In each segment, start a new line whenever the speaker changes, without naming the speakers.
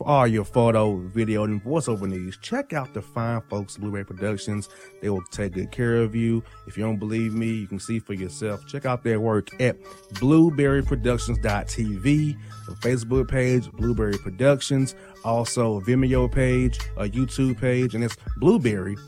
For all your photo, video, and voiceover needs, check out the fine folks at Blueberry Productions. They will take good care of you. If you don't believe me, you can see for yourself. Check out their work at blueberryproductions.tv, the Facebook page, Blueberry Productions, also a Vimeo page, a YouTube page, and it's Blueberry,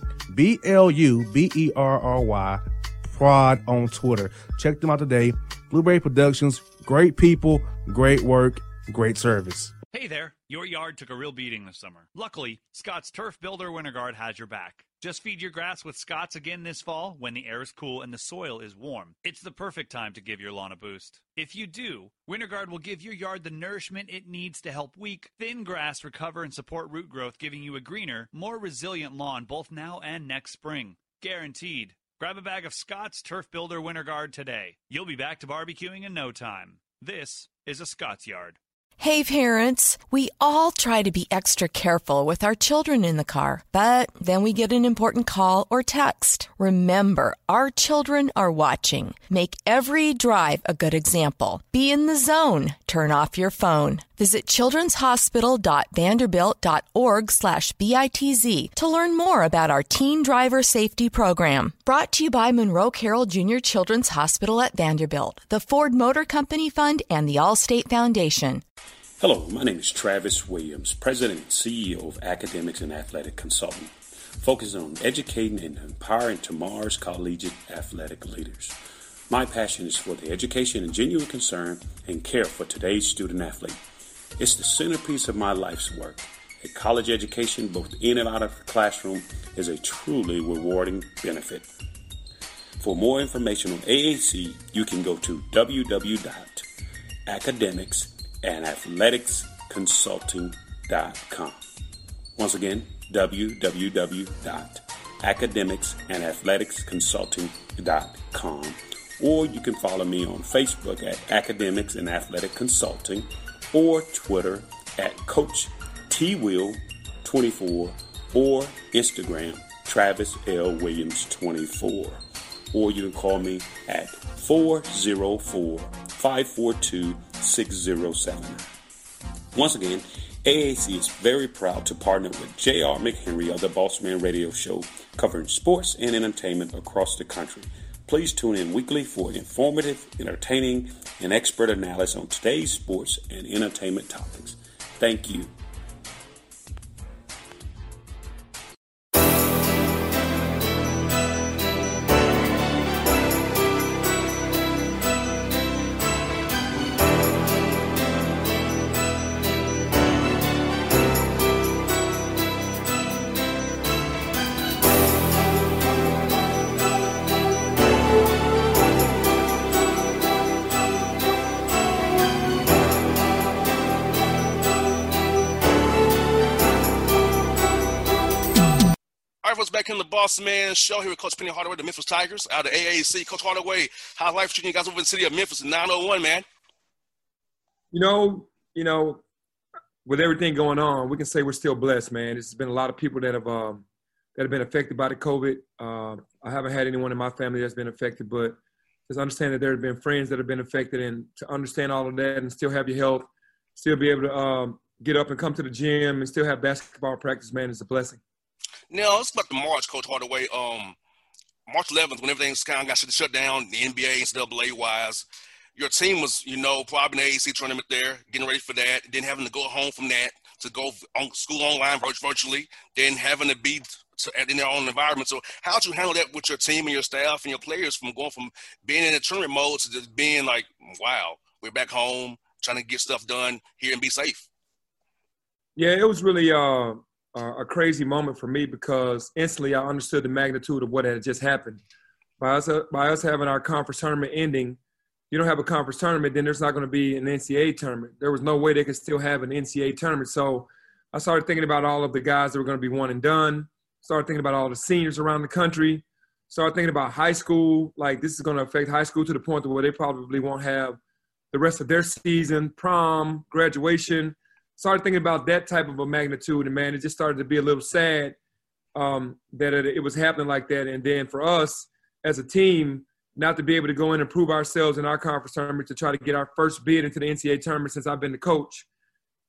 BLUBERRY, Prod on Twitter. Check them out today. Blueberry Productions, great people, great work, great service.
Hey there, your yard took a real beating this summer. Luckily, Scott's Turf Builder Winter Guard has your back. Just feed your grass with Scott's again this fall when the air is cool and the soil is warm. It's the perfect time to give your lawn a boost. If you do, Winter Guard will give your yard the nourishment it needs to help weak, thin grass recover and support root growth, giving you a greener, more resilient lawn both now and next spring. Guaranteed. Grab a bag of Scott's Turf Builder Winter Guard today. You'll be back to barbecuing in no time. This is a Scott's Yard.
Hey parents, we all try to be extra careful with our children in the car, but then we get an important call or text. Remember, our children are watching. Make every drive a good example. Be in the zone. Turn off your phone. Visit childrenshospital.vanderbilt.org/BITZ to learn more about our Teen Driver Safety Program. Brought to you by Monroe Carroll Jr. Children's Hospital at Vanderbilt, the Ford Motor Company Fund, and the Allstate Foundation.
Hello, my name is Travis Williams, President and CEO of Academics and Athletic Consulting, focusing on educating and empowering tomorrow's collegiate athletic leaders. My passion is for the education and genuine concern and care for today's student athlete. It's the centerpiece of my life's work. A college education, both in and out of the classroom, is a truly rewarding benefit. For more information on AAC, you can go to www.academicsandathleticsconsulting.com. Once again, www.academicsandathleticsconsulting.com. Or you can follow me on Facebook at Academics and Athletic Consulting, or Twitter at Coach TWill24, or Instagram Travis L. Williams 24. Or you can call me at 404-542-6079. Once again, AAC is very proud to partner with J.R. McHenry of the Boss Man Radio Show, covering sports and entertainment across the country. Please tune in weekly for informative, entertaining, and expert analysis on today's sports and entertainment topics. Thank you.
Back in the Boss Man Show here with Coach Penny Hardaway, the Memphis Tigers, out of AAC. Coach Hardaway, how's life treating you guys over in the city of Memphis in 901, man?
You know, with everything going on, we can say we're still blessed, man. There's been a lot of people that have been affected by the COVID. I haven't had anyone in my family that's been affected, but just understand that there have been friends that have been affected, and to understand all of that and still have your health, still be able to get up and come to the gym and still have basketball practice, man, is a blessing.
Now, let's talk about the March, Coach Hardaway. March 11th, when everything's kind of got shut down, the NBA, NCAA-wise, your team was, probably in the AAC tournament there, getting ready for that, then having to go home from that to go on school online virtually, then having to be in their own environment. So how'd you handle that with your team and your staff and your players from going from being in a tournament mode to just being like, wow, we're back home, trying to get stuff done here and be safe?
Yeah, it was really a crazy moment for me because instantly I understood the magnitude of what had just happened. By us having our conference tournament ending, you don't have a conference tournament, then there's not going to be an NCAA tournament. There was no way they could still have an NCAA tournament. So I started thinking about all of the guys that were going to be one and done, started thinking about all the seniors around the country, started thinking about high school. Like, this is going to affect high school to the point where they probably won't have the rest of their season, prom, graduation. Started thinking about that type of a magnitude, and, man, it just started to be a little sad that it was happening like that. And then for us as a team, not to be able to go in and prove ourselves in our conference tournament to try to get our first bid into the NCAA tournament since I've been the coach.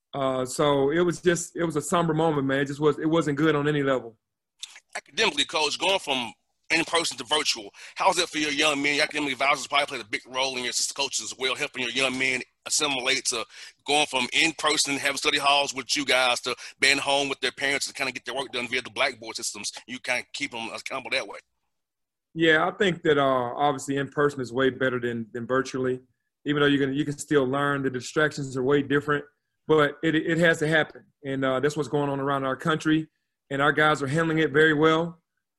So it was a somber moment, man. It wasn't good on any level.
Academically, Coach, going from in-person to virtual, how's that for your young men? Your academic advisors probably played a big role in your assistant coaches as well, helping your young men assimilate to going from in-person, having study halls with you guys, to being home with their parents and kind of get their work done via the Blackboard systems. You kind of keep them accountable that way.
Yeah, I think that obviously in-person is way better than virtually, even though you can still learn. The distractions are way different, but it has to happen. And that's what's going on around our country, and our guys are handling it very well.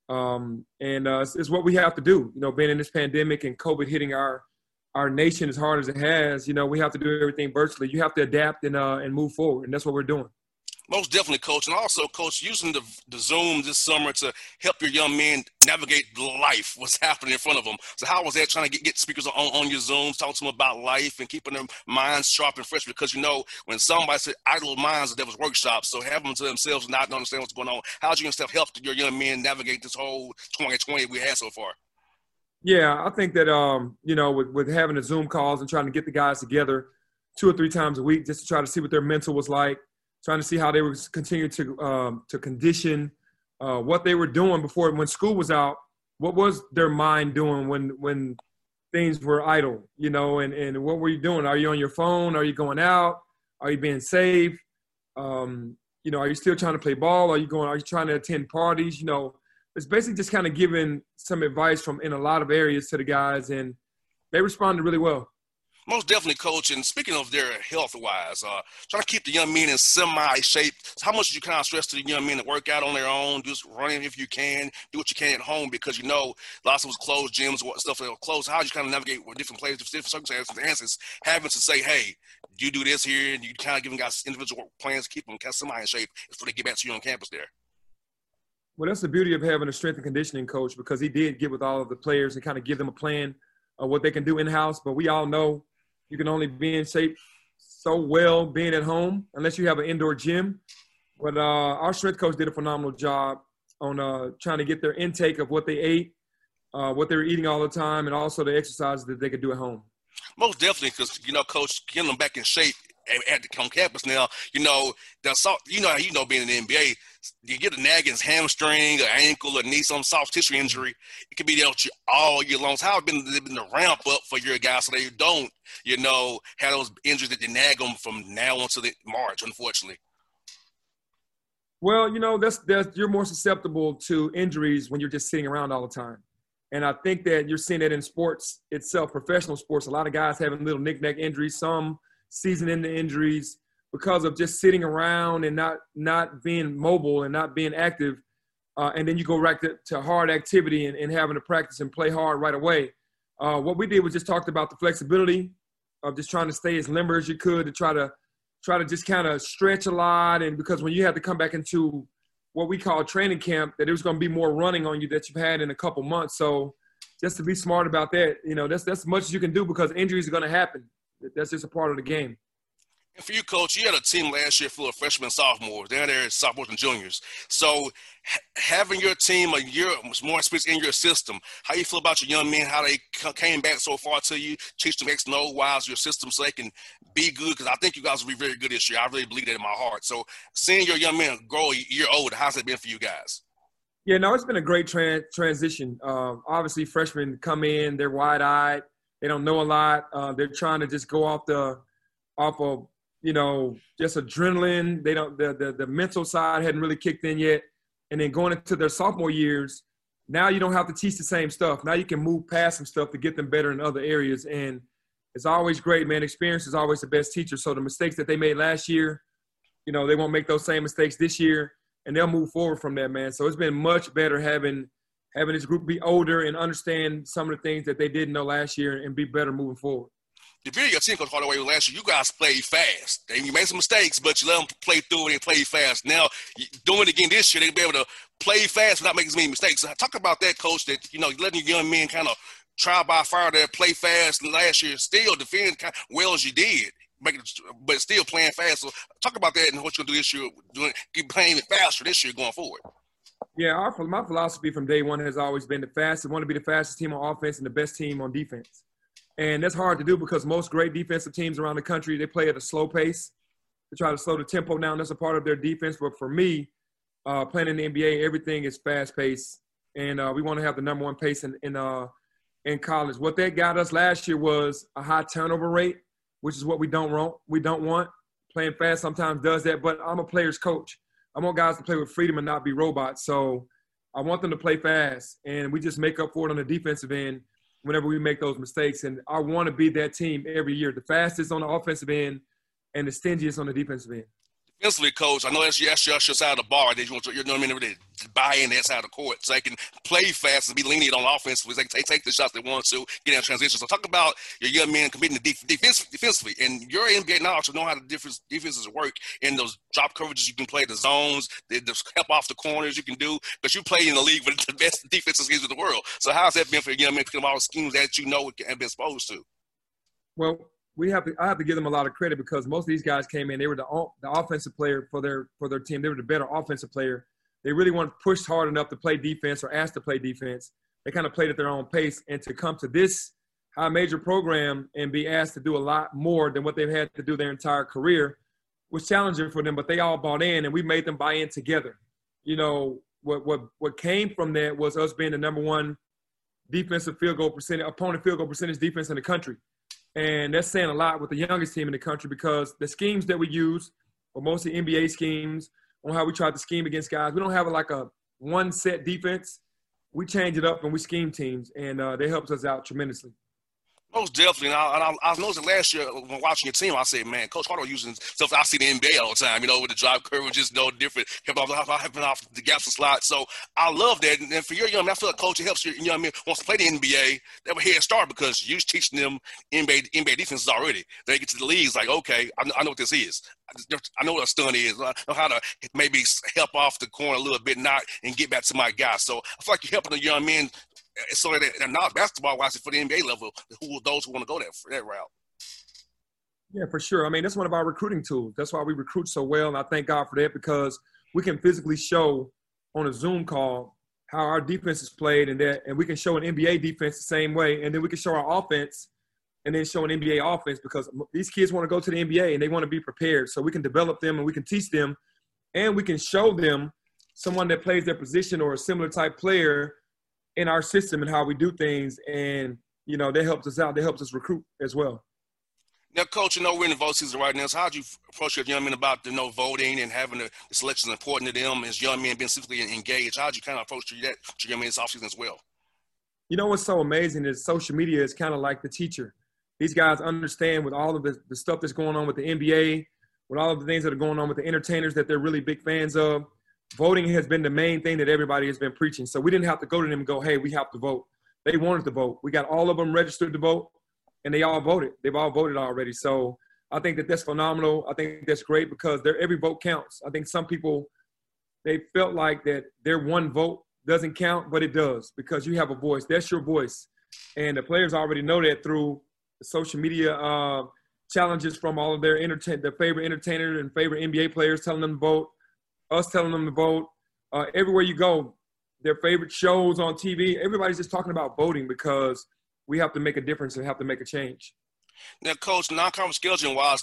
It's what we have to do, being in this pandemic and COVID hitting our nation as hard as it has. We have to do everything virtually. You have to adapt and move forward, and that's what we're doing.
Most definitely, Coach. And also, Coach, using the Zoom this summer to help your young men navigate life, what's happening in front of them. So how was that, trying to get speakers on your Zooms, talk to them about life and keeping their minds sharp and fresh? Because, when somebody said idle minds, there was workshops. So having them to themselves and not understand what's going on, how's you and help your young men navigate this whole 2020 we had so far?
Yeah, I think that, with having the Zoom calls and trying to get the guys together 2 or 3 times a week just to try to see what their mental was like, trying to see how they would continue to condition what they were doing before, when school was out. What was their mind doing when things were idle, and what were you doing? Are you on your phone? Are you going out? Are you being safe? Are you still trying to play ball? Are you trying to attend parties? It's basically just kind of giving some advice in a lot of areas to the guys, and they responded really well.
Most definitely, Coach. And speaking of their health-wise, trying to keep the young men in semi-shape, so how much did you kind of stress to the young men to work out on their own, just running if you can, do what you can at home? Because, lots of us closed gyms, stuff that were closed. How did you kind of navigate with different players, different circumstances, having to say, hey, you do this here, and you kind of giving guys individual plans to keep them kind of semi in shape before they get back to you on campus there?
Well, that's the beauty of having a strength and conditioning coach, because he did get with all of the players and kind of give them a plan of what they can do in-house. But we all know you can only be in shape so well being at home unless you have an indoor gym. But our strength coach did a phenomenal job on trying to get their intake of what they ate, what they were eating all the time, and also the exercises that they could do at home.
Most definitely, because, Coach, getting them back in shape on campus now, being in the NBA, you get a nagging hamstring, an ankle, a knee, some soft tissue injury. It could be there with you all year long. So how has been the ramp up for your guys so they don't, have those injuries that they nag them from now on to the March, unfortunately?
Well, you're more susceptible to injuries when you're just sitting around all the time. And I think that you're seeing that in sports itself, professional sports. A lot of guys having little knick-knack injuries, some season-ending injuries, because of just sitting around and not being mobile and not being active. And then you go right to hard activity and having to practice and play hard right away. What we did was just talked about the flexibility of just trying to stay as limber as you could, to try to just kind of stretch a lot. And because when you have to come back into what we call training camp, that there's going to be more running on you that you've had in a couple months. So just to be smart about that, that's as much as you can do, because injuries are going to happen. That's just a part of the game.
And for you, Coach, you had a team last year full of freshmen and sophomores. They're there, sophomores and juniors. So having your team a year more experience in your system, how you feel about your young men, how they came back so far to you, teach them X and O Y's your system so they can be good? Because I think you guys will be very good this year. I really believe that in my heart. So seeing your young men grow a year older, how's it been for you guys?
Yeah, no, it's been a great transition. Obviously, freshmen come in, they're wide-eyed. They don't know a lot. They're trying to just go off of just adrenaline. They don't, the mental side hadn't really kicked in yet. And then going into their sophomore years, now you don't have to teach the same stuff. Now you can move past some stuff to get them better in other areas. And it's always great, man. Experience is always the best teacher. So the mistakes that they made last year, they won't make those same mistakes this year, and they'll move forward from that, man. So it's been much better having this group be older and understand some of the things that they didn't know last year and be better moving forward.
The video your team, Coach Hardaway, last year, you guys played fast. You made some mistakes, but you let them play through it and play fast. Now, doing it again this year, they'll be able to play fast without making as many mistakes. So talk about that, Coach, that, letting your young men kind of try by fire there, play fast last year, still defend kind of well as you did, but still playing fast. So talk about that and what you're going to do this year, keep playing it faster this year going forward.
Yeah, my philosophy from day one has always been want to be the fastest team on offense and the best team on defense. And that's hard to do because most great defensive teams around the country, they play at a slow pace. to try to slow the tempo down. That's a part of their defense. But for me, playing in the NBA, everything is fast-paced, and we want to have the number one pace in college. What that got us last year was a high turnover rate, which is what we don't want. Playing fast sometimes does that, but I'm a player's coach. I want guys to play with freedom and not be robots. So I want them to play fast, and we just make up for it on the defensive end whenever we make those mistakes. And I want to be that team every year, the fastest on the offensive end and the stingiest on the defensive end.
Defensively, coach, I know that's your side of the bar. They want you know what I mean, to buy in that side of the court so they can play fast and be lenient on offense. So they can take the shots they want to, get in transition. So talk about your young men committing to defensively. And your NBA knowledge to know how the defenses work in those drop coverages. You can play the zones, the help off the corners you can do, because you play in the league with the best defensive schemes in the world. So how's that been for your young men picking up all the schemes that you know and been exposed to?
Well, I have to give them a lot of credit because most of these guys came in. They were the offensive player for their team. They were the better offensive player. They really weren't pushed hard enough to play defense or asked to play defense. They kind of played at their own pace. And to come to this high major program and be asked to do a lot more than what they've had to do their entire career was challenging for them. But they all bought in, and we made them buy in together. You know, what came from that was us being the number one opponent field goal percentage defense in the country. And that's saying a lot with the youngest team in the country because the schemes that we use are mostly NBA schemes on how we try to scheme against guys. We don't have like a one-set defense. We change it up and we scheme teams, and that helps us out tremendously.
Most definitely. And I noticed last year when watching your team, I said, man, Coach Hardo using stuff I see in the NBA all the time, you know, with the drive curve, just different, helping off the gaps and slots. So I love that. And for your young men, I feel like Coach, it helps your young men wants to play the NBA. They have a head start because you're teaching them NBA defenses already. They get to the leagues like, okay, I know what this is. I know what a stun is. I know how to maybe help off the corner a little bit, and get back to my guy. So I feel like you're helping the young men so that they're not basketball-wise for the NBA level, those who want to go that route.
Yeah, for sure. I mean, that's one of our recruiting tools. That's why we recruit so well, and I thank God for that because we can physically show on a Zoom call how our defense is played and we can show an NBA defense the same way, and then we can show our offense and then show an NBA offense because these kids want to go to the NBA and they want to be prepared. So we can develop them and we can teach them and we can show them someone that plays their position or a similar type player in our system and how we do things. And, you know, that helps us out. That helps us recruit as well.
Now, Coach, you know, we're in the vote season right now. So how do you approach your young men about, you know, voting and having the selections important to them as young men being specifically engaged? How do you kind of approach that to young men this offseason as well?
You know, what's so amazing is social media is kind of like the teacher. These guys understand with all of the stuff that's going on with the NBA, with all of the things that are going on with the entertainers that they're really big fans of. Voting has been the main thing that everybody has been preaching. So we didn't have to go to them and go, hey, we have to vote. They wanted to vote. We got all of them registered to vote, and they all voted. They've all voted already. So I think that's phenomenal. I think that's great because every vote counts. I think some people, they felt like that their one vote doesn't count, but it does because you have a voice. That's your voice. And the players already know that through the social media challenges from all of their favorite entertainers and favorite NBA players telling them to vote, us telling them to vote. Everywhere you go, their favorite shows on TV, everybody's just talking about voting because we have to make a difference and have to make a change.
Now, Coach, non-conference scheduling-wise,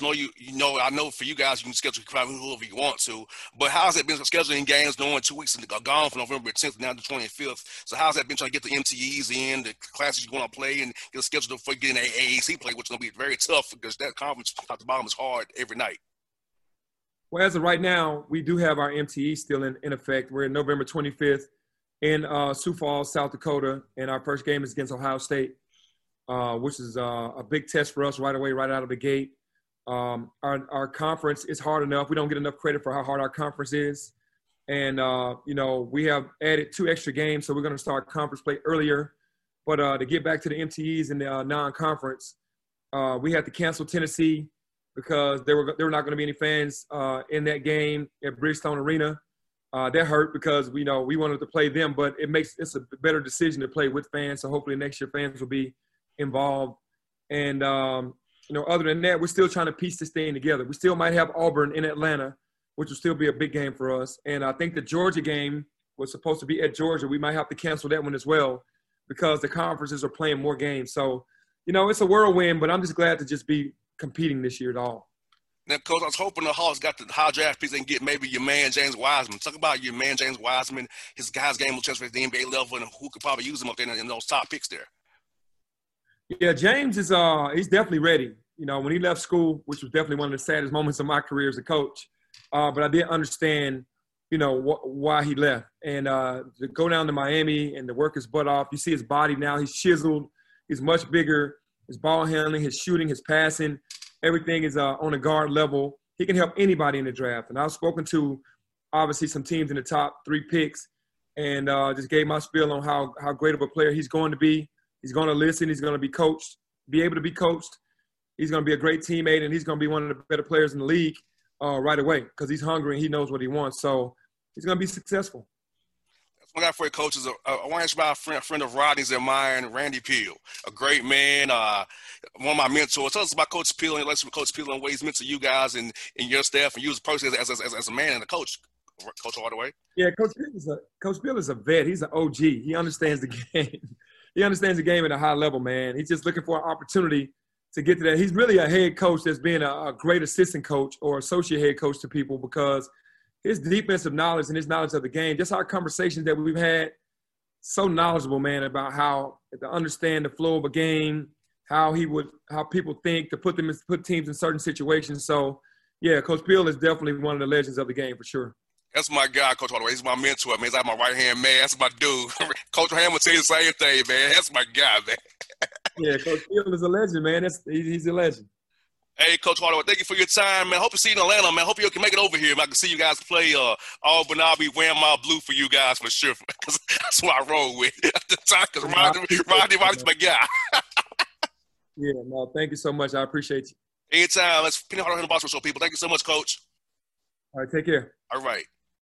I know for you guys, you can schedule whoever you want to, but how's that been scheduling games knowing 2 weeks gone from November 10th down to 25th? So how's that been trying to get the MTEs in, the classes you want to play, and get scheduled for getting an AAC play, which is going to be very tough because that conference top to bottom is hard every night?
Well, as of right now, we do have our MTE still in effect. We're in November 25th in Sioux Falls, South Dakota, and our first game is against Ohio State. Which is a big test for us right away, right out of the gate. Our conference is hard enough. We don't get enough credit for how hard our conference is. And, we have added 2 extra games, so we're going to start conference play earlier. But to get back to the MTEs and the non-conference, we had to cancel Tennessee because there were not going to be any fans in that game at Bridgestone Arena. That hurt because, we wanted to play them, but it's a better decision to play with fans. So hopefully next year fans will be involved. And, other than that, we're still trying to piece this thing together. We still might have Auburn in Atlanta, which will still be a big game for us. And I think the Georgia game was supposed to be at Georgia. We might have to cancel that one as well because the conferences are playing more games. So, it's a whirlwind, but I'm just glad to just be competing this year at all.
Now, Coach, I was hoping the Hawks got the high draft picks and get maybe your man James Wiseman. Talk about your man James Wiseman. His guy's game will transfer at the NBA level, and who could probably use him up there in those top picks there.
Yeah, James is he's definitely ready. You know, when he left school, which was definitely one of the saddest moments of my career as a coach, but I did understand, you know, why he left. And to go down to Miami and to work his butt off, you see his body now. He's chiseled. He's much bigger. His ball handling, his shooting, his passing, everything is on a guard level. He can help anybody in the draft. And I've spoken to, obviously, some teams in the top 3 picks and just gave my spiel on how great of a player he's going to be. He's going to listen. He's going to be coached, be able to be coached. He's going to be a great teammate, and he's going to be one of the better players in the league right away because he's hungry and he knows what he wants. So he's going to be successful.
One guy for your coaches, I want to ask you about a friend of Rodney's and mine, Randy Peel, a great man, one of my mentors. Tell us about Coach Peel and your relationship with Coach Peel and what he's meant to you guys and your staff and you as a person, as a man and a coach, Coach Hardaway.
Yeah, Coach Peel is a vet. He's an OG. He understands the game. He understands the game at a high level, man. He's just looking for an opportunity to get to that. He's really a head coach that's being a great assistant coach or associate head coach to people because his defensive knowledge and his knowledge of the game, just our conversations that we've had, so knowledgeable, man, about how to understand the flow of a game, how people think to put teams in certain situations. So, yeah, Coach Peel is definitely one of the legends of the game for sure.
That's my guy, Coach Hardaway. He's my mentor, man. He's like my right-hand man. That's my dude. Coach Ham will tell you the same thing, man. That's my guy, man.
Yeah, Coach Peel is a legend, man. He's a legend.
Hey, Coach Hardaway, thank you for your time, man. Hope to see you in Atlanta, man. Hope you can make it over here. I can see you guys play Auburn. I'll be wearing my blue for you guys for sure. Because that's what I roll with at the time. Because Rodney's my guy.
Yeah, no, thank you so much. I appreciate you.
Anytime. That's Penny Hardaway and the Boston Show, people. Thank you so much, Coach.
All right, take care.
All right.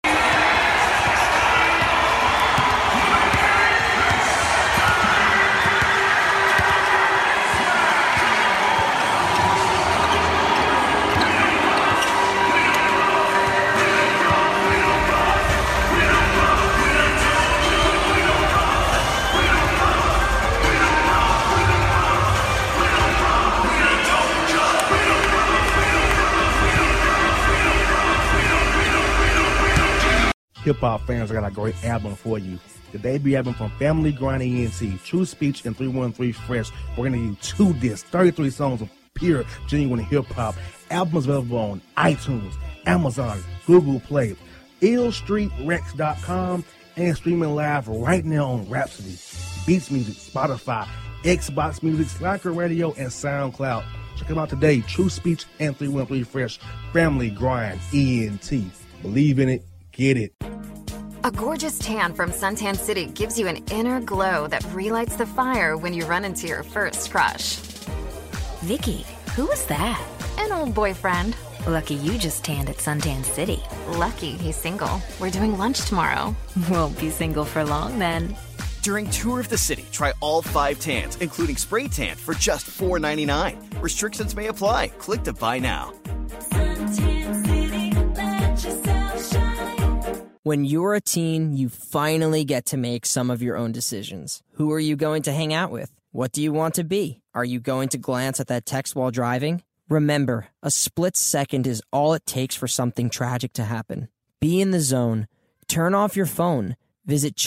Hip-hop fans, I got a great album for you. The debut album from Family Grind ENT, True Speech and 313 Fresh. We're going to give you 2 discs, 33 songs of pure, genuine hip-hop. Albums available on iTunes, Amazon, Google Play, illstreetrex.com, and streaming live right now on Rhapsody, Beats Music, Spotify, Xbox Music, Slacker Radio, and SoundCloud. Check them out today. True Speech and 313 Fresh. Family Grind ENT. Believe in it. Get it.
A gorgeous tan from Suntan City gives you an inner glow that relights the fire when you run into your first crush.
Vicky, who was that?
An old boyfriend.
Lucky you just tanned at Suntan City.
Lucky he's single. We're doing lunch tomorrow.
Won't be single for long then.
During Tour of the City, try all 5 tans, including spray tan, for just $4.99. Restrictions may apply. Click to buy now.
Suntan City, let yourself shine.
When you're a teen, you finally get to make some of your own decisions. Who are you going to hang out with? What do you want to be? Are you going to glance at that text while driving? Remember, a split second is all it takes for something tragic to happen. Be in the zone. Turn off your phone. Visit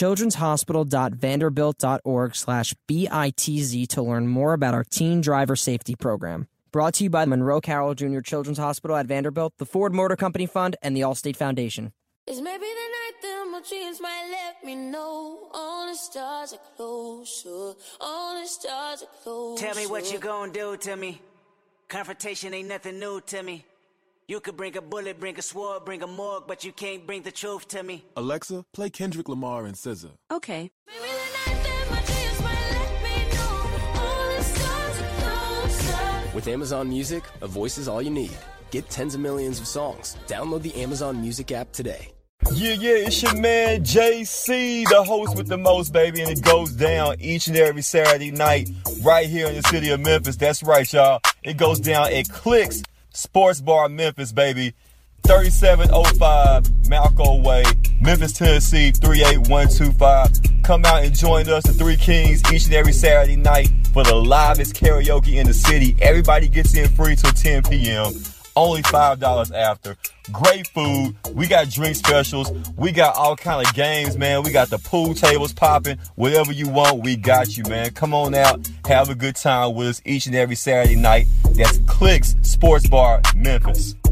childrenshospital.vanderbilt.org/BITZ to learn more about our teen driver safety program. Brought to you by Monroe Carroll Jr. Children's Hospital at Vanderbilt, the Ford Motor Company Fund, and the Allstate Foundation.
It's maybe the night that my dreams might let me know. All the stars are closer. All the stars are closer.
Tell me what you gonna do to me. Confrontation ain't nothing new to me. You could bring a bullet, bring a sword, bring a morgue, but you can't bring the truth to me.
Alexa, play Kendrick Lamar and SZA.
Okay. Maybe the night that my dreams might let me know. All the stars are closer.
With Amazon Music, a voice is all you need. Get tens of millions of songs. Download the Amazon Music app today.
Yeah, it's your man JC, the host with the most, baby, and it goes down each and every Saturday night right here in the city of Memphis. That's right, y'all. It goes down at Clicks Sports Bar Memphis, baby. 3705 Malco Way, Memphis, Tennessee, 38125. Come out and join us, the Three Kings, each and every Saturday night for the livest karaoke in the city. Everybody gets in free till 10 p.m. only $5 after. Great food. We got drink specials. We got all kind of games, man. We got the pool tables popping. Whatever you want, we got you, man. Come on out. Have a good time with us each and every Saturday night. That's Clicks Sports Bar, Memphis.